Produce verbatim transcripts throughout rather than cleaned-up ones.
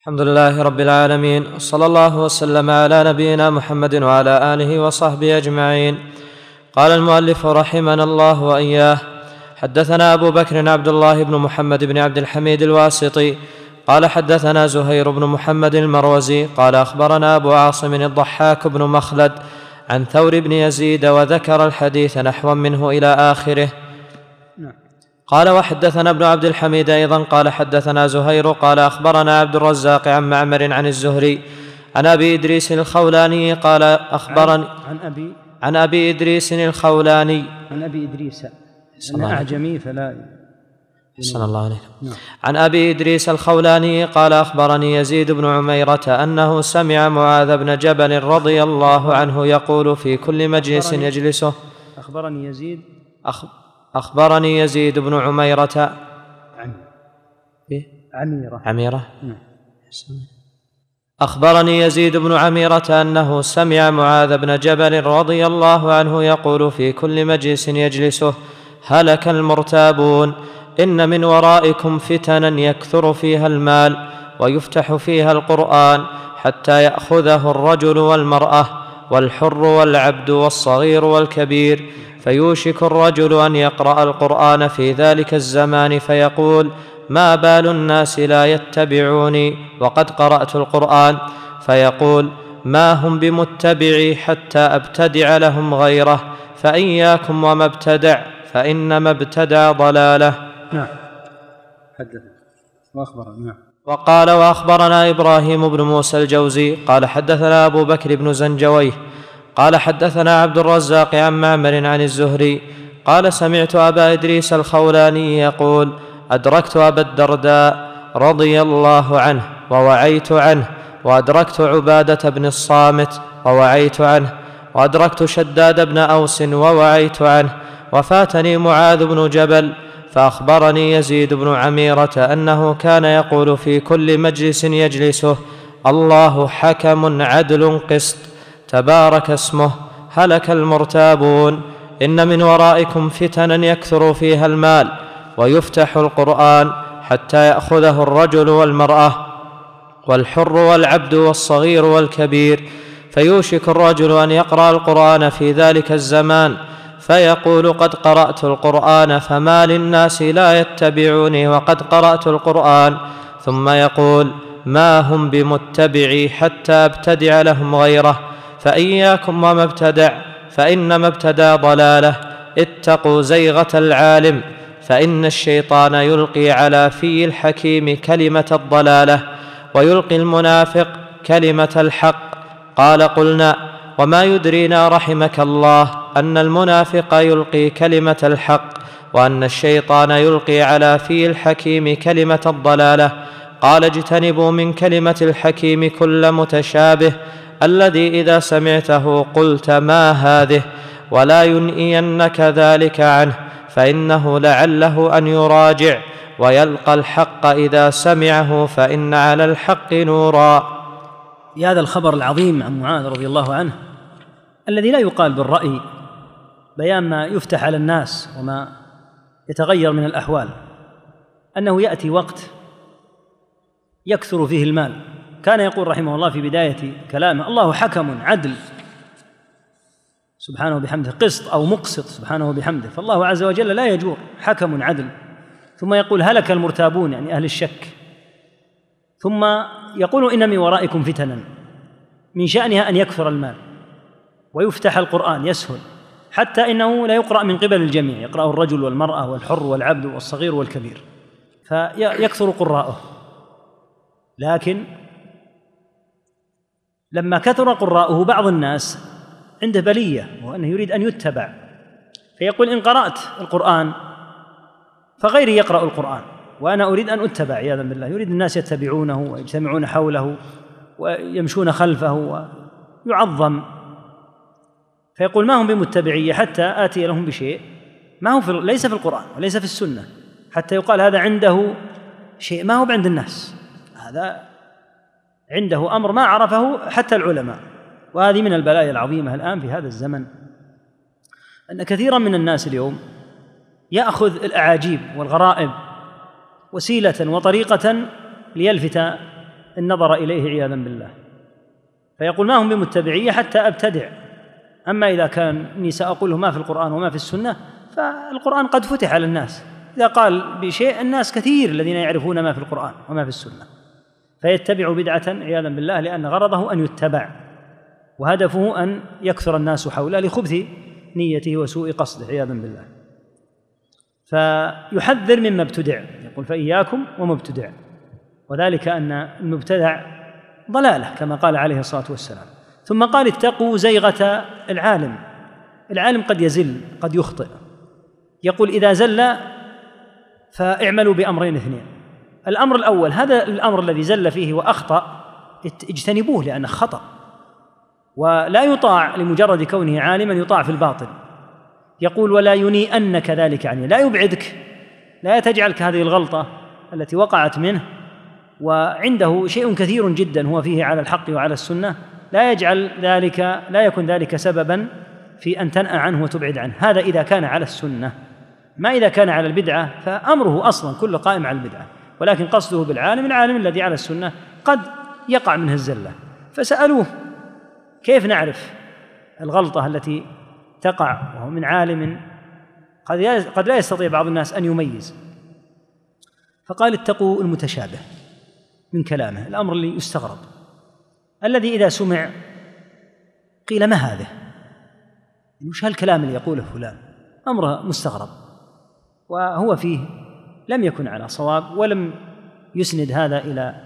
الحمد لله رب العالمين، صلى الله وسلم على نبينا محمد وعلى آله وصحبه أجمعين. قال المؤلف رحمنا الله وإياه: حدثنا أبو بكر عبد الله بن محمد بن عبد الحميد الواسطي قال حدثنا زهير بن محمد المروزي قال أخبرنا أبو عاصم الضحاك بن مخلد عن ثور بن يزيد، وذكر الحديث نحوا منه إلى آخره. قال وحدثنا ابن عبد الحميد أيضا قال حدثنا زهير قال أخبرنا عبد الرزاق عن معمر عن الزهري عن أبي إدريس الخولاني قال أخبرني عن أبي عن أبي إدريس الخولاني عن أبي إدريس أنا أعجمي فلا صلى الله عليه وسلم. عن أبي إدريس الخولاني قال أخبرني يزيد بن عميرة أنه سمع معاذ بن جبل رضي الله عنه يقول في كل مجلس يجلسه. أخبرني يزيد أخ أخبرني يزيد بن عميرة عن إيه؟ عميرة عميرة أخبرني يزيد بن عميرة أنه سمع معاذ بن جبل رضي الله عنه يقول في كل مجلس يجلسه: هلك المرتابون، إن من ورائكم فتنا يكثر فيها المال ويفتح فيها القرآن حتى يأخذه الرجل والمرأة والحر والعبد والصغير والكبير، فيوشك الرجل أن يقرأ القرآن في ذلك الزمان فيقول: ما بال الناس لا يتبعوني وقد قرأت القرآن؟ فيقول: ما هم بمتبعي حتى أبتدع لهم غيره، فإياكم وما ابتدع، فإنما ابتدع ضلاله. نعم. حدث وأخبرنا. نعم. وقال وأخبرنا إبراهيم بن موسى الجوزي قال حدثنا أبو بكر بن زنجويه قال حدثنا عبد الرزاق عن معمر عن الزهري قال سمعت أبا إدريس الخولاني يقول: أدركت أبا الدرداء رضي الله عنه ووعيت عنه، وأدركت عبادة بن الصامت ووعيت عنه، وأدركت شداد بن أوس ووعيت عنه، وفاتني معاذ بن جبل. فأخبرني يزيد بن عميرة أنه كان يقول في كل مجلس يجلسه: الله حكم عدل قسط، تبارك اسمه، هلك المرتابون، إن من ورائكم فتنا يكثر فيها المال ويفتح القرآن حتى يأخذه الرجل والمرأة والحر والعبد والصغير والكبير، فيوشك الرجل أن يقرأ القرآن في ذلك الزمان فيقول: قد قرأت القرآن فما للناس لا يتبعوني وقد قرأت القرآن، ثم يقول: ما هم بمتبعي حتى أبتدع لهم غيره، فإياكم وما ابتدع، فإنما ابتدع ضلاله. اتقوا زيغة العالم، فإن الشيطان يلقي على في الحكيم كلمة الضلالة ويلقي المنافق كلمة الحق. قال: قلنا: وما يدرينا رحمك الله أن المنافق يلقي كلمة الحق وأن الشيطان يلقي على في الحكيم كلمة الضلالة؟ قال: اجتنبوا من كلمة الحكيم كل متشابه الذي إذا سمعته قلت ما هذه، ولا ينئينك ذلك عنه، فإنه لعله أن يراجع ويلقى الحق إذا سمعه، فإن على الحق نورا. في هذا الخبر العظيم عن معاذ رضي الله عنه الذي لا يقال بالرأي، بيان ما يفتح على الناس وما يتغير من الأحوال، أنه يأتي وقت يكثر فيه المال. كان يقول رحمه الله في بداية كلامه: الله حكم عدل سبحانه بحمده، قسط أو مقسط سبحانه بحمده، فالله عز وجل لا يجور، حكم عدل. ثم يقول: هلك المرتابون، يعني أهل الشك. ثم يقول: إن من ورائكم فتنا من شأنها أن يكثر المال ويفتح القرآن يسهل، حتى إنه لا يقرأ من قبل الجميع، يقرأه الرجل والمرأة والحر والعبد والصغير والكبير، فيكثر قراءه. لكن لما كثر قراءه بعض الناس عنده بلية، وأنه يريد أن يتبع، فيقول: إن قرأت القرآن فغيري يقرأ القرآن وأنا أريد أن أتبع عياذا بالله، يريد الناس يتبعونه ويجتمعون حوله ويمشون خلفه ويعظم، فيقول: ما هم بمتبعية حتى آتي لهم بشيء ما هو في ليس في القرآن وليس في السنة، حتى يقال هذا عنده شيء ما هو عند الناس، هذا عنده أمر ما عرفه حتى العلماء. وهذه من البلايا العظيمة الآن في هذا الزمن، أن كثيرا من الناس اليوم يأخذ الأعاجيب والغرائب وسيلة وطريقة ليلفت النظر إليه عياذا بالله، فيقول ما هم بمتبعية حتى أبتدع. أما إذا كان إني سأقوله ما في القرآن وما في السنة، فالقرآن قد فتح على الناس، إذا قال بشيء الناس كثير الذين يعرفون ما في القرآن وما في السنة، فيتبع بدعة عياذا بالله لأن غرضه أن يتبع، وهدفه أن يكثر الناس حوله لخبث نيته وسوء قصده عياذا بالله. فيحذر مما ابتدع، يقول فإياكم ومبتدع، وذلك أن المبتدع ضلالة كما قال عليه الصلاة والسلام. ثم قال اتقوا زيغة العالم، العالم قد يزل قد يخطئ، يقول إذا زل فاعملوا بأمرين اثنين. الأمر الأول هذا الأمر الذي زل فيه وأخطأ اجتنبوه لأنه خطأ، ولا يطاع لمجرد كونه عالما، يطاع في الباطل. يقول ولا ينيئنك ذلك عني، لا يبعدك، لا تجعلك هذه الغلطة التي وقعت منه وعنده شيء كثير جدا هو فيه على الحق وعلى السنة، لا يجعل ذلك لا يكون ذلك سببا في أن تنأى عنه وتبعد عنه. هذا إذا كان على السنة، ما إذا كان على البدعة فأمره أصلا كله قائم على البدعة، ولكن قصده بالعالم العالم الذي على السنة قد يقع منه الزلة. فسألوه كيف نعرف الغلطة التي تقع وهو من عالم قد لا يستطيع بعض الناس أن يميز؟ فقال اتقوا المتشابه من كلامه، الأمر اللي يستغرب، الذي إذا سمع قيل ما هذا، وش هالكلام اللي يقوله فلان، أمره مستغرب وهو فيه لم يكن على صواب ولم يسند هذا إلى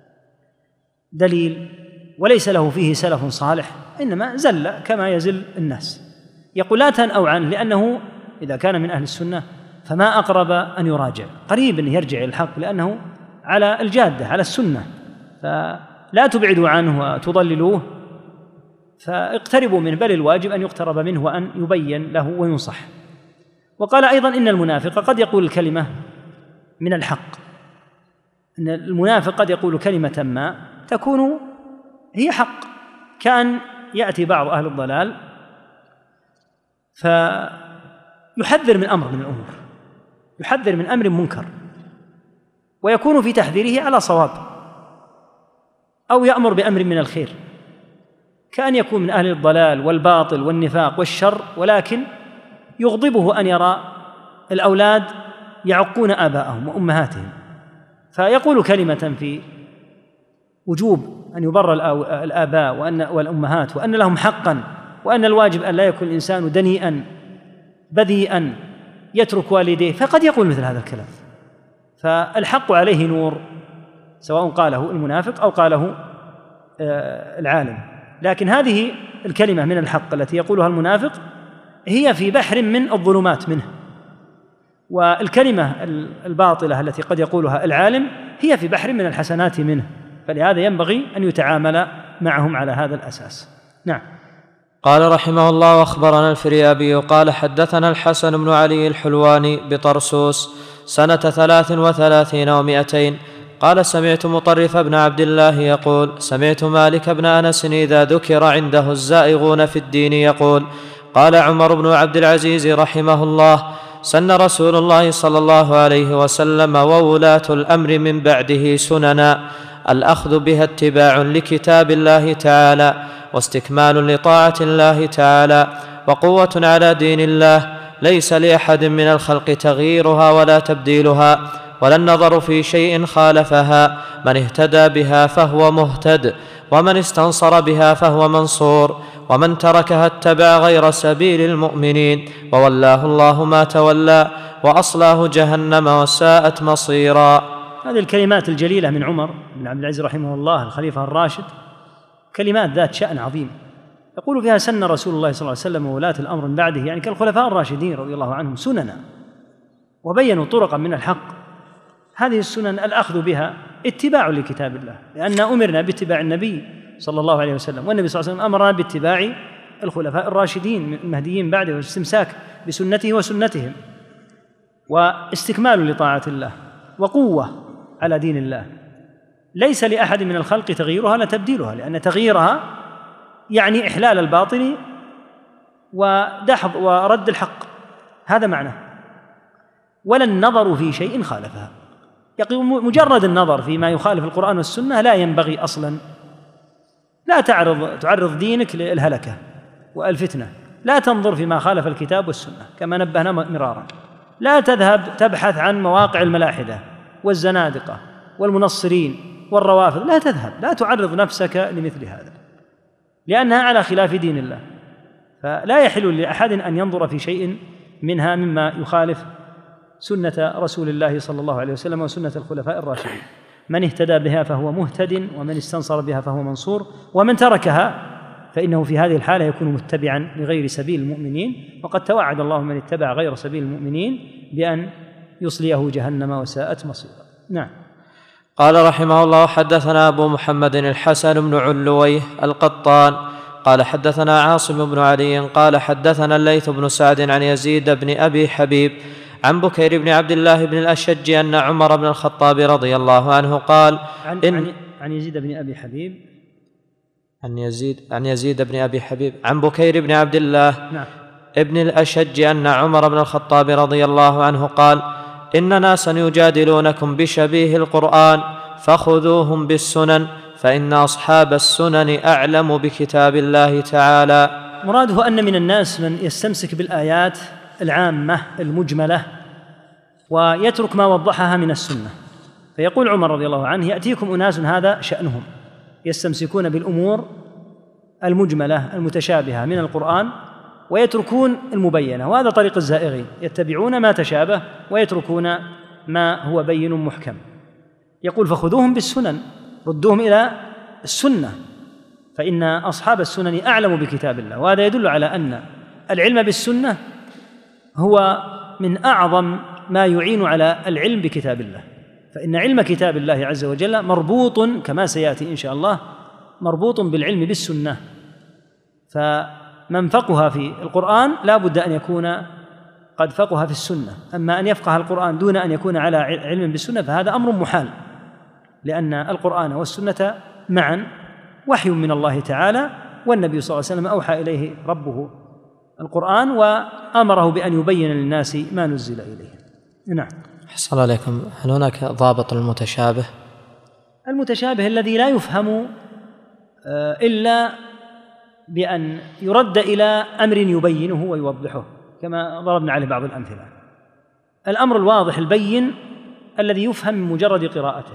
دليل وليس له فيه سلف صالح، إنما زل كما يزل الناس. يقول لا تنأوا عنه، لأنه إذا كان من أهل السنة فما أقرب أن يراجع، قريب أن يرجع إلى الحق لأنه على الجادة على السنة، فلا تبعدوا عنه وتضللوه، فاقتربوا منه، بل الواجب أن يقترب منه وأن يبين له وينصح. وقال أيضا إن المنافق قد يقول الكلمة من الحق، إن المنافق قد يقول كلمة ما تكون هي حق، كان يأتي بعض أهل الضلال فيحذر من أمر من الأمور، يحذر من أمر منكر ويكون في تحذيره على صواب، أو يأمر بأمر من الخير، كأن يكون من أهل الضلال والباطل والنفاق والشر، ولكن يغضبه أن يرى الأولاد يعقون آباءهم وأمهاتهم، فيقول كلمة في وجوب أن يبر الآباء وأن والأمهات وأن لهم حقا، وأن الواجب أن لا يكون الإنسان دنيئا بذيئا يترك والديه، فقد يقول مثل هذا الكلام. فالحق عليه نور، سواء قاله المنافق أو قاله العالم، لكن هذه الكلمة من الحق التي يقولها المنافق هي في بحر من الظلمات منه، والكلمة الباطلة التي قد يقولها العالم هي في بحر من الحسنات منه، فلهذا ينبغي أن يتعامل معهم على هذا الأساس. نعم. قال رحمه الله واخبرنا الفريابي قال حدثنا الحسن بن علي الحلواني بطرسوس سنة ثلاث وثلاثين ومائتين قال سمعت مطرف بن عبد الله يقول سمعت مالك بن أنس إذا ذكر عنده الزائغون في الدين يقول قال عمر بن عبد العزيز رحمه الله سن رسول الله صلى الله عليه وسلم وولاة الأمر من بعده سننا الأخذ بها اتباع لكتاب الله تعالى واستكمال لطاعة الله تعالى وقوة على دين الله، ليس لأحد من الخلق تغييرها ولا تبديلها ولا النظر في شيء خالفها، من اهتدى بها فهو مهتد ومن استنصر بها فهو منصور ومن تركها اتبع غير سبيل المؤمنين وولاه الله ما تولى وأصلاه جهنم وساءت مصيرا. هذه الكلمات الجليلة من عمر بن عبد العزيز رحمه الله الخليفة الراشد كلمات ذات شأن عظيم، يقول فيها سن رسول الله صلى الله عليه وسلم وولاة الأمر من بعده، يعني كالخلفاء الراشدين رضي الله عنهم سننا وبينوا طرقا من الحق. هذه السنن الأخذ بها اتباع لكتاب الله، لأن أمرنا باتباع النبي صلى الله عليه وسلم، والنبي صلى الله عليه وسلم أمرنا باتباع الخلفاء الراشدين المهديين بعده والاستمساك بسنته وسنتهم، واستكمال لطاعة الله وقوة على دين الله، ليس لأحد من الخلق تغييرها لا تبديلها، لأن تغييرها يعني إحلال الباطل ودحض ورد الحق، هذا معناه. ولا النظر في شيء خالفها، يقول مجرد النظر فيما يخالف القرآن والسنة لا ينبغي أصلا. لا تعرض تعرض دينك للهلكة والفتنة، لا تنظر فيما خالف الكتاب والسنة كما نبهنا مرارا. لا تذهب تبحث عن مواقع الملاحدة والزنادقة والمنصرين والروافض، لا تذهب، لا تعرض نفسك لمثل هذا، لأنها على خلاف دين الله. فلا يحل لأحد أن ينظر في شيء منها مما يخالف سنة رسول الله صلى الله عليه وسلم وسنة الخلفاء الراشدين. من اهتدى بها فهو مهتد، ومن استنصر بها فهو منصور، ومن تركها فإنه في هذه الحالة يكون متبعا لغير سبيل المؤمنين، وقد توعد الله من اتبع غير سبيل المؤمنين بأن يصليه جهنم وساءت مصيرا. نعم. قال رحمه الله: حدثنا أبو محمد الحسن بن علويه القطان قال حدثنا عاصم بن علي قال حدثنا الليث بن سعد عن يزيد بن أبي حبيب عن بكير بن عبد الله بن الأشج أن عمر بن الخطاب رضي الله عنه قال عن, إن عن, عن يزيد بن أبي حبيب عن يزيد عن يزيد بن أبي حبيب عن بكير بن عبد الله نعم. ابن الأشج أن عمر بن الخطاب رضي الله عنه قال: إن ناسا يجادلونكم بشبيه القرآن فخذوهم بالسنن فإن أصحاب السنن أعلم بكتاب الله تعالى. مراده أن من الناس من يستمسك بالآيات العامة المجملة ويترك ما وضحها من السنة. فيقول عمر رضي الله عنه: يأتيكم أناس هذا شأنهم، يستمسكون بالأمور المجملة المتشابهة من القرآن ويتركون المبينة، وهذا طريق الزائغين، يتبعون ما تشابه ويتركون ما هو بين محكم. يقول: فخذوهم بالسنن، ردوهم إلى السنة، فإن أصحاب السنن أعلم بكتاب الله. وهذا يدل على أن العلم بالسنة هو من أعظم ما يعين على العلم بكتاب الله، فإن علم كتاب الله عز وجل مربوط كما سيأتي إن شاء الله مربوط بالعلم بالسنة. فمن فقه في القرآن لا بد أن يكون قد فقه في السنة، أما أن يفقه القرآن دون أن يكون على علم بالسنة فهذا أمر محال، لأن القرآن والسنة معا وحي من الله تعالى، والنبي صلى الله عليه وسلم أوحى إليه ربه القرآن وأمره بأن يبين للناس ما نزل إليه. نعم. أحسن عليكم. هل هناك ضابط المتشابه؟ المتشابه الذي لا يفهم إلا بأن يرد إلى أمر يبينه ويوضحه، كما ضربنا عليه بعض الأمثلة. الأمر الواضح البين الذي يفهم من مجرد قراءته،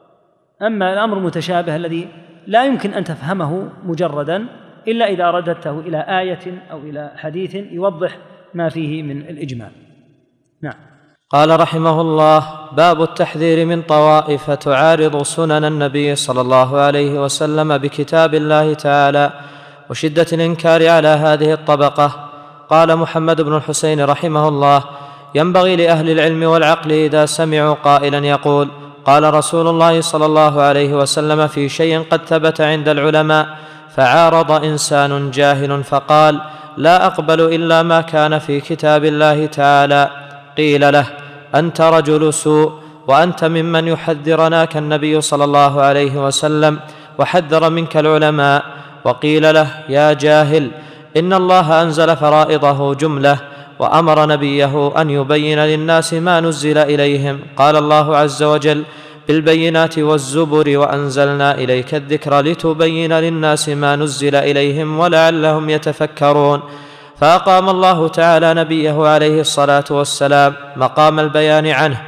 أما الأمر المتشابه الذي لا يمكن أن تفهمه مجردا إلا إذا رددته إلى آية أو إلى حديث يوضح ما فيه من الإجمال. نعم. قال رحمه الله: باب التحذير من طوائف تعارض سنن النبي صلى الله عليه وسلم بكتاب الله تعالى وشدة الإنكار على هذه الطبقة. قال محمد بن الحسين رحمه الله: ينبغي لأهل العلم والعقل إذا سمعوا قائلا يقول: قال رسول الله صلى الله عليه وسلم في شيء قد ثبت عند العلماء، فعارض إنسان جاهل فقال: لا أقبل إلا ما كان في كتاب الله تعالى، قيل له: أنت رجل سوء، وأنت ممن يحذرناك النبي صلى الله عليه وسلم وحذر منك العلماء. وقيل له: يا جاهل، إن الله أنزل فرائضه جملة وأمر نبيه أن يبين للناس ما نزل إليهم، قال الله عز وجل: بالبينات والزبر وأنزلنا إليك الذكر لتبين للناس ما نزل إليهم ولعلهم يتفكرون. فأقام الله تعالى نبيه عليه الصلاة والسلام مقام البيان عنه،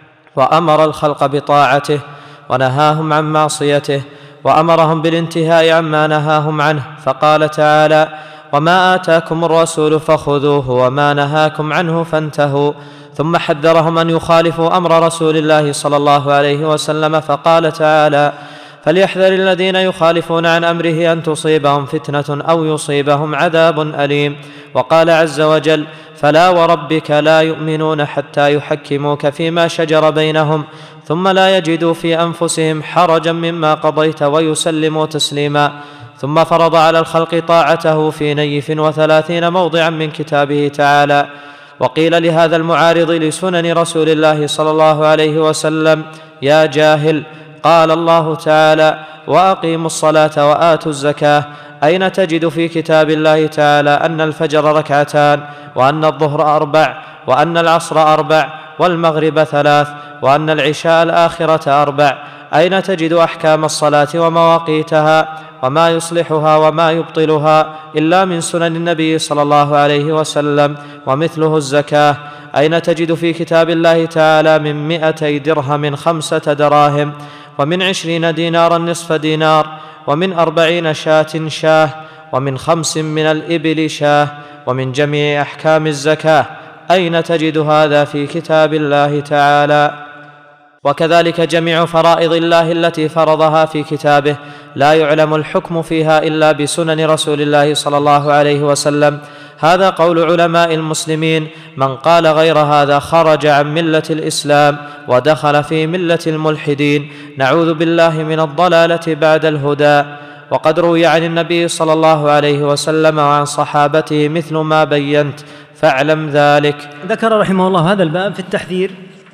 وأمر الخلق بطاعته ونهاهم عن معصيته، وأمرهم بالانتهاء عما نهاهم عنه، فقال تعالى: وما آتاكم الرسول فخذوه وما نهاكم عنه فانتهوا. ثم حذرهم أن يخالفوا أمر رسول الله صلى الله عليه وسلم، فقال تعالى: فليحذر الذين يخالفون عن أمره أن تصيبهم فتنة أو يصيبهم عذاب أليم. وقال عز وجل: فلا وربك لا يؤمنون حتى يحكموك فيما شجر بينهم ثم لا يجدوا في أنفسهم حرجا مما قضيت ويسلموا تسليما. ثم فرض على الخلق طاعته في نيف وثلاثين موضعا من كتابه تعالى. وقيل لهذا المعارض لسنن رسول الله صلى الله عليه وسلم: يا جاهل، قال الله تعالى: وأقيموا الصلاة وآتوا الزكاة، أين تجد في كتاب الله تعالى أن الفجر ركعتان، وأن الظهر أربع، وأن العصر أربع، والمغرب ثلاث، وأن العشاء الآخرة أربع. أين تجد أحكام الصلاة ومواقيتها وما يصلحها وما يبطلها إلا من سنن النبي صلى الله عليه وسلم؟ ومثله الزكاة، أين تجد في كتاب الله تعالى من مئتي درهم خمسة دراهم، ومن عشرين دينارا نصف دينار، ومن أربعين شاة شاه، ومن خمس من الإبل شاه، ومن جميع أحكام الزكاة؟ أين تجد هذا في كتاب الله تعالى؟ وكذلك جميع فرائض الله التي فرضها في كتابه لا يعلم الحكم فيها إلا بسنن رسول الله صلى الله عليه وسلم. هذا قول علماء المسلمين. من قال غير هذا خرج عن ملة الإسلام ودخل في ملة الملحدين، نعوذ بالله من الضلالة بعد الهدى. وقد روي عن النبي صلى الله عليه وسلم وعن صحابته مثل ما بينت، فاعلم ذلك. ذكر رحمه الله هذا الباب في التحذير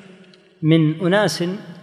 من أناس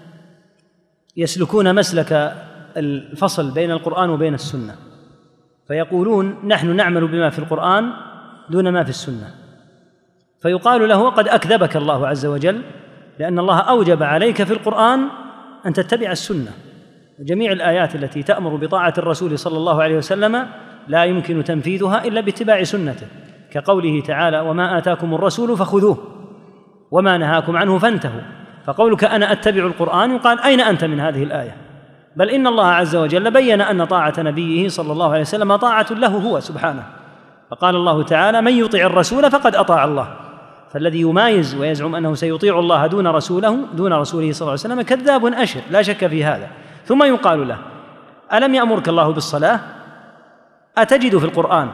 يسلكون مسلك الفصل بين القرآن وبين السنة، فيقولون نحن نعمل بما في القرآن دون ما في السنة، فيقال له قد أكذبك الله عز وجل، لأن الله أوجب عليك في القرآن أن تتبع السنة. جميع الآيات التي تأمر بطاعة الرسول صلى الله عليه وسلم لا يمكن تنفيذها إلا باتباع سنته، كقوله تعالى وما آتاكم الرسول فخذوه وما نهاكم عنه فانتهوا. فقولك أنا أتبع القرآن يقال أين أنت من هذه الآية؟ بل إن الله عز وجل بين أن طاعة نبيه صلى الله عليه وسلم طاعة له هو سبحانه، فقال الله تعالى من يطع الرسول فقد أطاع الله. فالذي يمايز ويزعم أنه سيطيع الله دون رسوله دون رسوله صلى الله عليه وسلم كذاب أشر، لا شك في هذا. ثم يقال له ألم يأمرك الله بالصلاة؟ أتجد في القرآن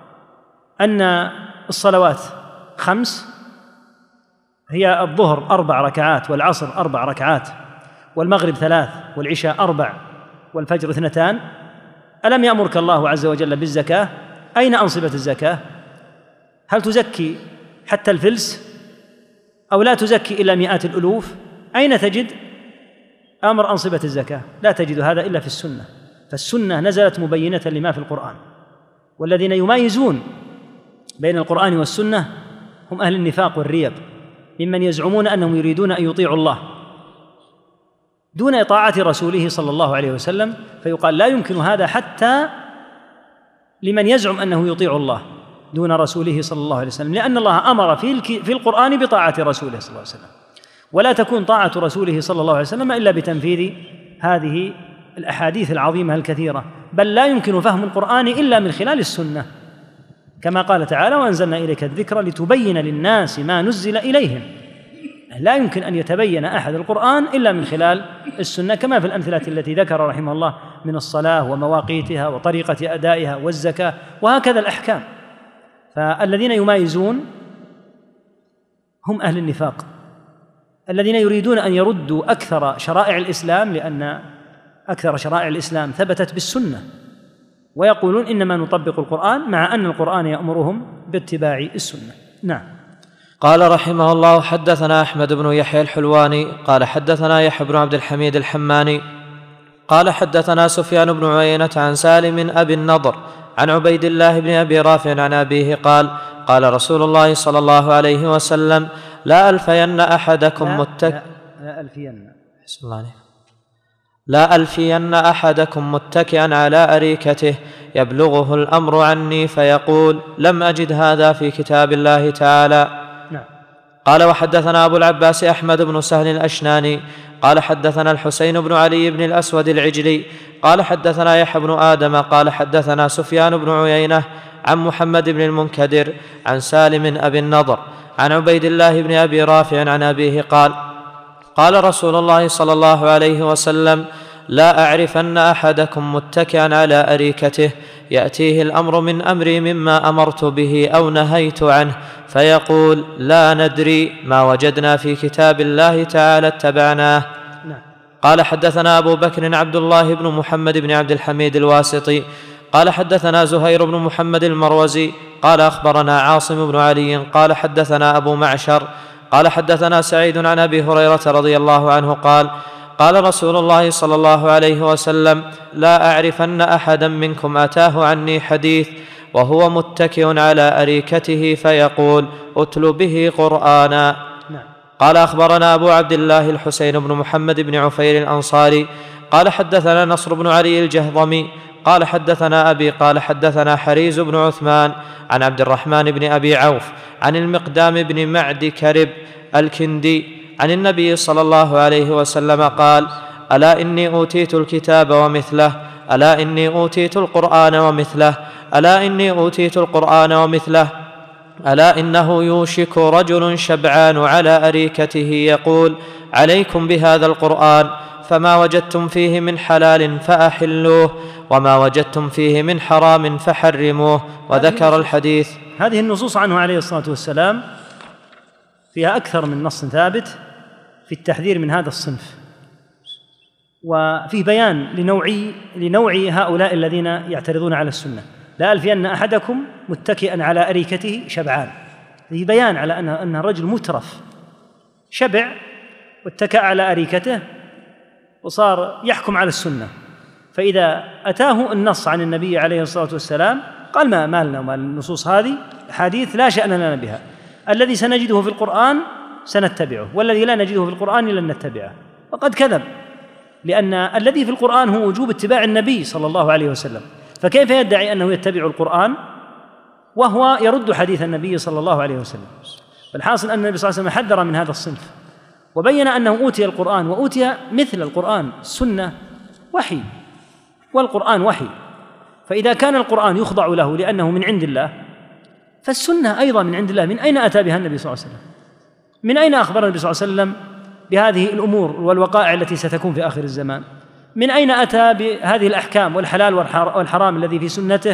أن الصلوات خمس، هي الظهر أربع ركعات، والعصر أربع ركعات، والمغرب ثلاث، والعشاء أربع، والفجر اثنتان. ألم يأمرك الله عز وجل بالزكاة؟ أين أنصبة الزكاة؟ هل تزكي حتى الفلس أو لا تزكي إلا مئات الألوف؟ أين تجد أمر أنصبة الزكاة؟ لا تجد هذا إلا في السنة. فالسنة نزلت مبينة لما في القرآن، والذين يمايزون بين القرآن والسنة هم أهل النفاق والريب، ممن يزعمون أنهم يريدون أن يطيعوا الله دون إطاعة رسوله صلى الله عليه وسلم، فيقال لا يمكن هذا حتى لمن يزعم أنه يطيع الله دون رسوله صلى الله عليه وسلم، لأن الله أمر في القرآن بطاعة رسوله صلى الله عليه وسلم، ولا تكون طاعة رسوله صلى الله عليه وسلم إلا بتنفيذ هذه الأحاديث العظيمة الكثيرة. بل لا يمكن فهم القرآن إلا من خلال السنة، كما قال تعالى وأنزلنا إليك الذكر لتبين للناس ما نزل إليهم. لا يمكن أن يتبين أحد القرآن إلا من خلال السنة، كما في الأمثلة التي ذكر رحمه الله من الصلاة ومواقيتها وطريقة أدائها والزكاة وهكذا الأحكام. فالذين يمايزون هم أهل النفاق، الذين يريدون أن يردوا أكثر شرائع الإسلام، لأن أكثر شرائع الإسلام ثبتت بالسنة، ويقولون إنما نطبق القرآن، مع أن القرآن يأمرهم باتباع السنة. نعم. قال رحمه الله حدثنا أحمد بن يحيى الحلواني قال حدثنا يحيى بن عبد الحميد الحماني قال حدثنا سفيان بن عيينة عن سالم أبي النضر عن عبيد الله بن أبي رافع عن أبيه قال قال رسول الله صلى الله عليه وسلم لا ألفين أحدكم متك لا ألفين لا ألفين أحدكم متكئا على أريكته يبلغه الأمر عني فيقول لم أجد هذا في كتاب الله تعالى. نعم. قال وحدثنا أبو العباس أحمد بن سهل الأشناني قال حدثنا الحسين بن علي بن الأسود العجلي قال حدثنا يحيى بن آدم قال حدثنا سفيان بن عيينة عن محمد بن المنكدر عن سالم أبي النضر عن عبيد الله بن أبي رافع عن أبيه قال قال رسول الله صلى الله عليه وسلم لا أعرفن أحدكم متكئا على أريكته يأتيه الأمر من أمري مما أمرت به أو نهيت عنه فيقول لا ندري ما وجدنا في كتاب الله تعالى اتبعناه. قال حدثنا أبو بكر عبد الله بن محمد بن عبد الحميد الواسطي قال حدثنا زهير بن محمد المروزي قال أخبرنا عاصم بن علي قال حدثنا أبو معشر قال حدثنا سعيد عن أبي هريرة رضي الله عنه قال قال رسول الله صلى الله عليه وسلم لا أعرفن أحدا منكم أتاه عني حديث وهو متكئ على أريكته فيقول أتل به قرآنا. قال أخبرنا أبو عبد الله الحسين بن محمد بن عفير الأنصاري قال حدثنا نصر بن علي الجهضمي قال حدثنا أبي قال حدثنا حريز بن عثمان عن عبد الرحمن بن أبي عوف عن المقدام بن معد كرب الكندي عن النبي صلى الله عليه وسلم قال: ألا إني أوتيت الكتاب ومثله، ألا إني أوتيت القرآن ومثله، ألا إني أوتيت القرآن ومثله، ألا إنه يوشك رجل شبعان على أريكته يقول: عليكم بهذا القرآن، فما وجدتم فيه من حلال فأحلوه، وما وجدتم فيه من حرام فحرموه. وذكر الحديث. هذه النصوص عنه عليه الصلاة والسلام فيها أكثر من نص ثابت في التحذير من هذا الصنف، وفيه بيان لنوعي لنوع هؤلاء الذين يعترضون على السنة. لا ألفين أحدكم متكئا على أريكته شبعان، فيه بيان على أن أن الرجل مترف شبع واتكأ على أريكته وصار يحكم على السنة، فإذا أتاه النص عن النبي عليه الصلاة والسلام قال: ما مالنا ومال النصوص هذه، حديث لا شأن لنا بها، الذي سنجده في القرآن سنتبعه، والذي لا نجده في القرآن لن نتبعه. وقد كذب، لأن الذي في القرآن هو وجوب اتباع النبي صلى الله عليه وسلم، فكيف يدعي أنه يتبع القرآن وهو يرد حديث النبي صلى الله عليه وسلم؟ فالحاصل أن النبي صلى الله عليه وسلم حذر من هذا الصنف، وبين أنه أوتي القرآن وأوتي مثل القرآن. السنة وحي والقرآن وحي، فإذا كان القرآن يخضع له لأنه من عند الله، فالسنة أيضا من عند الله. من أين أتى بها النبي صلى الله عليه وسلم؟ من أين أخبر النبي صلى الله عليه وسلم بهذه الأمور والوقائع التي ستكون في آخر الزمان؟ من أين أتى بهذه الأحكام والحلال والحرام الذي في سنته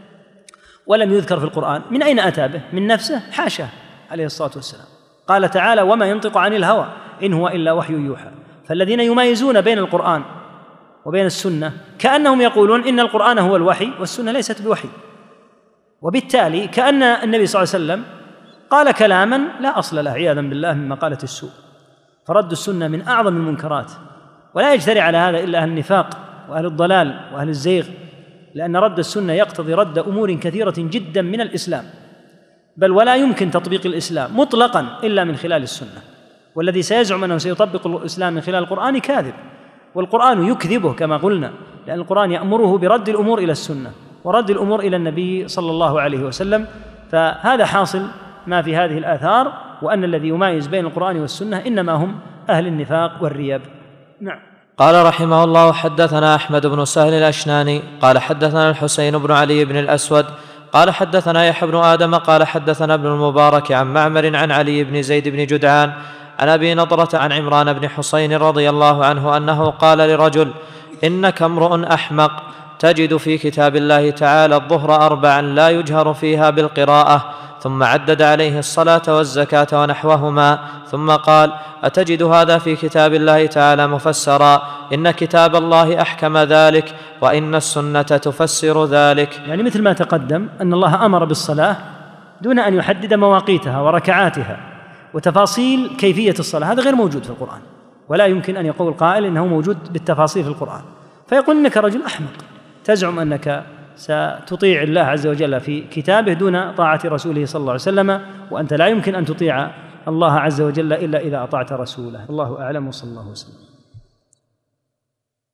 ولم يذكر في القرآن؟ من أين أتى به؟ من نفسه؟ حاشا عليه الصلاة والسلام. قال تعالى: وما ينطق عن الهوى إن هو إلا وحي يوحى. فالذين يميزون بين القرآن وبين السنة كأنهم يقولون إن القرآن هو الوحي والسنة ليست بوحي، وبالتالي كأن النبي صلى الله عليه وسلم قال كلاما لا أصل له عياذا بالله من مقالة السوء. فرد السنة من أعظم المنكرات، ولا يجترئ على هذا إلا أهل النفاق وأهل الضلال وأهل الزيغ، لأن رد السنة يقتضي رد أمور كثيرة جدا من الإسلام، بل ولا يمكن تطبيق الإسلام مطلقا إلا من خلال السنة. والذي سيزعم أنه سيطبق الإسلام من خلال القرآن كاذب، والقرآن يكذبه كما قلنا، لأن القرآن يأمره برد الأمور إلى السنة ورد الأمور إلى النبي صلى الله عليه وسلم. فهذا حاصل ما في هذه الآثار، وأن الذي يميز بين القرآن والسنة إنما هم أهل النفاق والرياب. نعم. قال رحمه الله: حدثنا أحمد بن سهل الأشناني قال حدثنا الحسين بن علي بن الأسود قال حدثنا يحيى بن آدم قال حدثنا ابن المبارك عن معمر عن علي بن زيد بن جدعان عن أبي نضرة عن عمران بن حسين رضي الله عنه أنه قال لرجل: إنك امرؤ أحمق، تجد في كتاب الله تعالى الظهر أربعا لا يجهر فيها بالقراءة، ثم عدد عليه الصلاة والزكاة ونحوهما، ثم قال: أتجد هذا في كتاب الله تعالى مفسرا؟ إن كتاب الله أحكم ذلك، وإن السنة تفسر ذلك. يعني مثل ما تقدم أن الله أمر بالصلاة دون أن يحدد مواقيتها وركعاتها وتفاصيل كيفية الصلاة، هذا غير موجود في القرآن، ولا يمكن أن يقول قائل إنه موجود بالتفاصيل في القرآن. فيقول إنك رجل أحمق، تزعم أنك ستطيع الله عز وجل في كتابه دون طاعة رسوله صلى الله عليه وسلم، وأنت لا يمكن أن تطيع الله عز وجل إلا إذا أطعت رسوله. الله أعلم، وصلى الله وسلم.